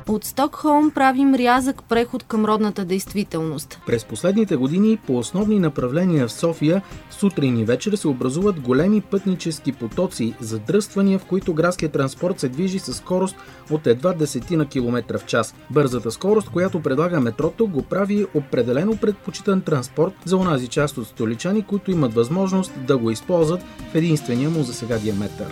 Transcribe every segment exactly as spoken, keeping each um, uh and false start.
От Стокхолм правим рязък преход към родната действителност. През последните години по основни направления в София сутрин и вечер се образуват големи пътнически потоци, задръствания, в които градският транспорт се движи със скорост от едва десетина километра в час. Бързата скорост, която предлага метрото, го прави определено предпочитан транспорт за онази част от столичани, които имат възможност да го използват в единствения му за сега диаметър.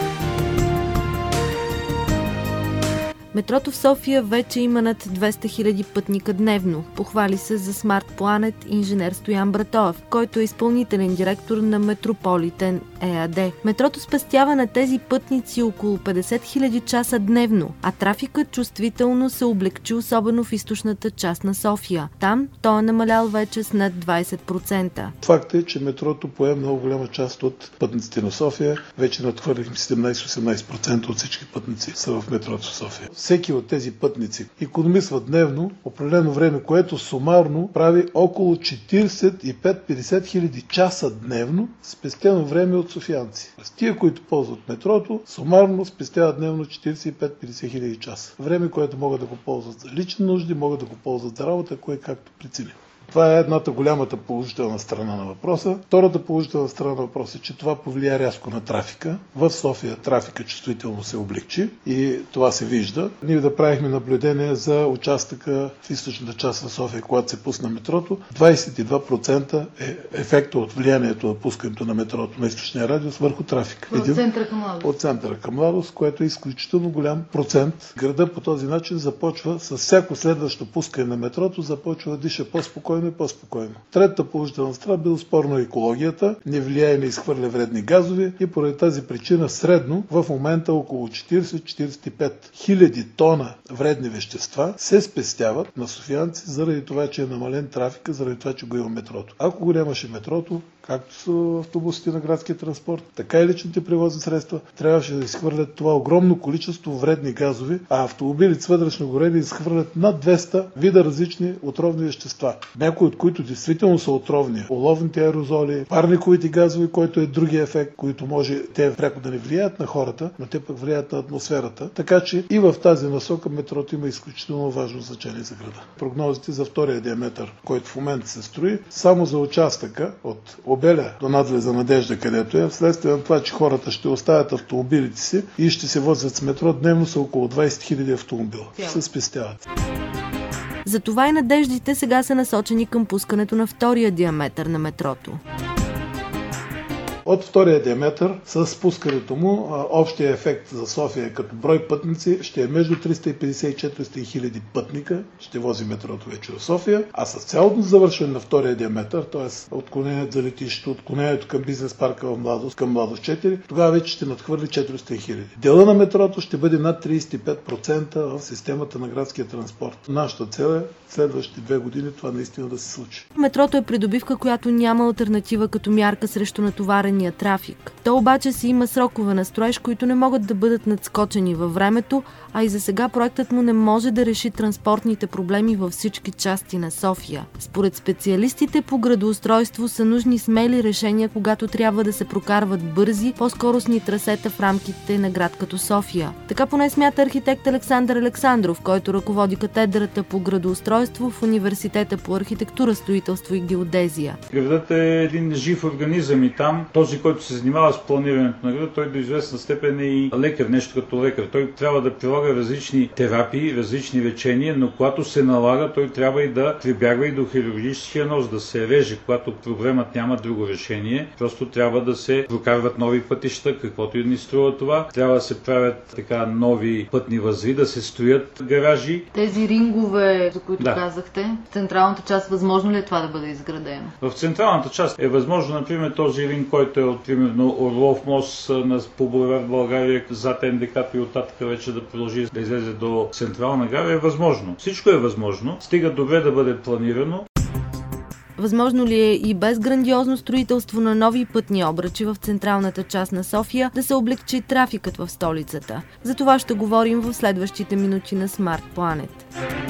Метрото в София вече има над двеста хиляди пътника дневно. Похвали се за Smart Planet инженер Стоян Братоев, който е изпълнителен директор на Метрополитен ЕАД. Метрото спестява на тези пътници около петдесет хиляди часа дневно, а трафикът чувствително се облегчи, особено в източната част на София. Там той е намалял вече с над двадесет процента. Факт е, че метрото пое много голяма част от пътниците на София. Вече надхвърлихме седемнадесет-осемнадесет процента от всички пътници са в метрото в София. Всеки от тези пътници икономисва дневно определено време, което сумарно прави около четиридесет и пет до петдесет хиляди часа дневно спестено време от софиянци. С тия, които ползват метрото, сумарно спестяват дневно четиридесет и пет до петдесет хиляди часа. Време, което могат да го ползват за лични нужди, могат да го ползват за работа, кое както прецени. Това е едната голямата положителна страна на въпроса. Втората положителна страна на въпроса е, че това повлия рязко на трафика. В София трафика чувствително се облегчи и това се вижда. Ние да правихме наблюдение за участъка в източната част на София, когато се пусна метрото. двадесет и два процента е ефекта от влиянието на пускането на метрото на източния радиус върху трафика. От центъра към Младост. От центъра към Младост, което е изключително голям процент. Града по този начин започва с всяко следващо пускане на метрото, започва да диша по-спокойно и по-спокойно. Третата положителна страна била спорно екологията, не влияе и не изхвърля вредни газове и поради тази причина средно в момента около четиридесет до четиридесет и пет хиляди тона вредни вещества се спестяват на софиянци заради това, че е намален трафика, заради това, че го има метрото. Ако го нямаше метрото, както са автобусите на градския транспорт, така и личните превозни средства, трябваше да изхвърлят това огромно количество вредни газове, а автомобилите с вътрешно горене изхвърлят над двеста вида различни отровни вещества. Някои от които действително са отровни. Оловните аерозоли, парниковите газове, който е другия ефект, които може те пряко да не влияят на хората, но те пък влияят на атмосферата. Така че и в тази насока метрото има изключително важно значение за града. Прогнозите за втория диаметър, който в момента се строи, само за участъка от Обеля до надлеза Надежда, където е, вследствие на това, че хората ще оставят автомобилите си и ще се возят с метро, дневно са около двадесет хиляди автомобила. Ще се спестяват. Затова и надеждите сега са насочени към пускането на втория диаметър на метрото. От втория диаметър, с спускането му, общия ефект за София като брой пътници ще е между триста и петдесет и четиристотин хиляди пътника, ще вози метрото вече в София, а с цялото завършване на втория диаметър, т.е. отклонението за летището, отклонението към бизнес парка в Младост, към Младост четири, тогава вече ще надхвърли четиристотин хиляди. Дела на метрото ще бъде над тридесет и пет процента в системата на градския транспорт. Нашата цел е следващите две години това наистина да се случи. Метрото е придобивка, която няма алтернатива като мярка срещу натоварения трафик. То обаче си има срокове на строеж, които не могат да бъдат надскочени във времето, а и за сега проектът му не може да реши транспортните проблеми във всички части на София. Според специалистите по градоустройство са нужни смели решения, когато трябва да се прокарват бързи, по-скоростни трасета в рамките на град като София. Така поне смята архитект Александър Александров, който ръководи катедрата по градоустройство в Университета по архитектура, строителство и геодезия. Градът е един жив организъм и там този, който се занимава с планирането на града, той до известна степен е и лекар, нещо като лекар. Той трябва да прилага различни терапии, различни лечения, но когато се налага, той трябва и да прибягва и до хирургическия нос, да се реже, когато проблемът няма друго решение. Просто трябва да се прокарват нови пътища, каквото и да ни струва това. Трябва да се правят така нови пътни възли, да се строят гаражи. Тези рингове, за които да. казахте, в централната част възможно ли е това да бъде изградено? В централната част е възможно, например, този ринг, който е от примерно Орлов мост на по булевард България, зад НДК и оттатък вече да продължи да излезе до Централна гара, е възможно. Всичко е възможно, стига добре да бъде планирано. Възможно ли е и без грандиозно строителство на нови пътни обръчи в централната част на София да се облегчи трафикът в столицата? За това ще говорим в следващите минути на Smart Planet.